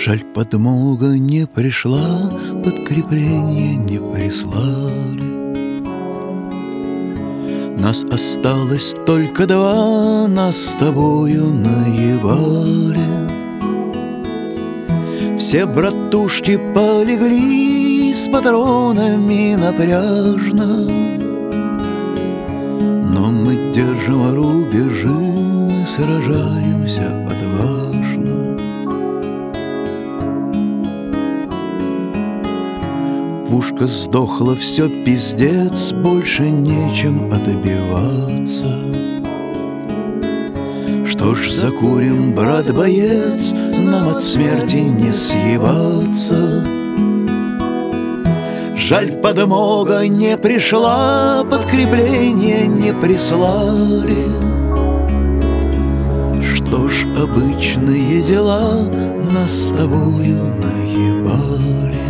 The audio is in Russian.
Жаль, подмога не пришла, подкрепление не прислали. Нас осталось только два, нас с тобою наебали. Все братушки полегли с патронами напряжно, но мы держим рубежи, мы сражаемся отважно. Пушка сдохла, все пиздец, больше нечем отбиваться. Что ж, закурим, брат-боец, нам от смерти не съебаться. Жаль, подмога не пришла, подкрепление не прислали. Что ж, обычные дела нас с тобою наебали.